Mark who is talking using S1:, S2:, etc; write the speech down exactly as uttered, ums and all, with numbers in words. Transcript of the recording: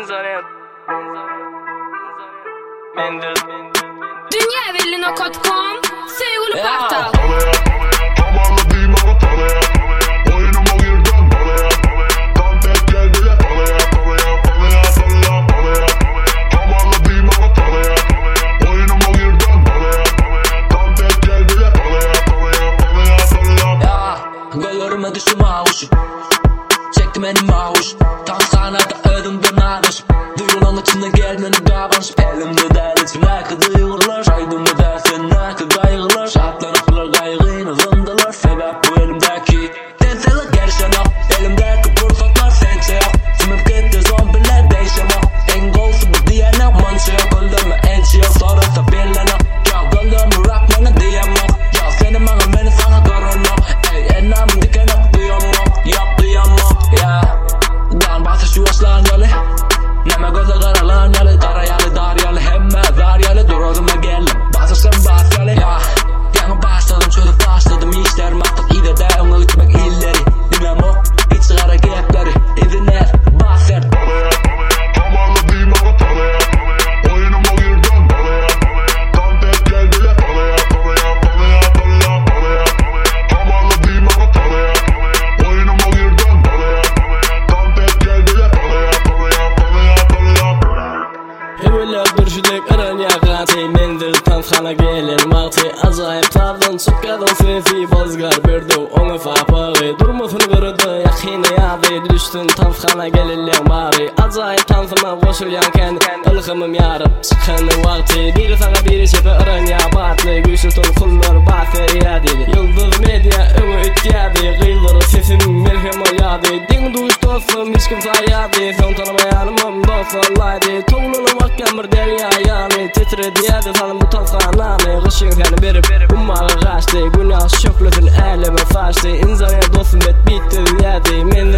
S1: Dünyavelli nokta com Sevgili Kartal.
S2: Gözlerime düştü mavuş, çekti beni mavuş. Tam sanada ödüm dönermiş. Duyulan içinde gelmeni davranış. Elimde değil içime kıdıyırlar. Şaydımda dersin ne kıdayırlar. Şartlanıklar gayrıyla zındılar. Sebep bu elimdeki denselik gerişen yok. Elimdeki fırsatlar sense yok. Sümüp gitti zombiler değişen yok. En golsü bu diyene manşı yok. Öldürme ençi yok sonrası birlen yok. Ya gönderme rapmanı diyem yok. Ya senin bana beni sana görün yok. Enam diken yok duyam yok. Yok duyam yok ya. Dan basa şu aslan yalı. Neme göze karalan yalı. Kara yalı dar yalı. Hemme dar yalı. Dur oduma geldim. Basa sen bas yalı ya. Yanı başladım çözüp başladım. İşler maktat iyi de devamlı gitmek illeri. Bilmem o hiç sigara gepleri. İzinler bahset.
S3: Tamarla diyeyim ama talaya. Oyunuma girdim talaya. Tam tek geldi ya talaya. Talaya talaya talaya talaya. Tamarla diyeyim ama talaya. Oyunuma girdim talaya. Tam tek geldi ya talaya. Talaya talaya talaya.
S4: Hemiller görüşüdük aran yakatı. Mendir tanıtxana gelin mağtı. Acayip tardın çıkkadın sefi bozgar berdi. Ona fapağı durmasını gördü. Yakini yadı düştün tanıtxana gelin mağrı. Acayip tanıtma koşulyanken ılgımım yarıp çıkanın vakti. Bir sana bir sefe aran yabatlı. Güçlütün kullar batır yadili. Yıldız medya ömü ütyadı. Kıyılır sesim merhem o yadı. Din duş dostum hiç kim sayadı. Son tanımayanımım dostlarlaydı. Toğlunu mahkem bir derya yani. Titredi yadı tanım bu tanıtxanamı. Kışın seni berip ummağı kaçtı. Günah şöklüdün elime faştı. İnzanıya dostum et bitti yadı.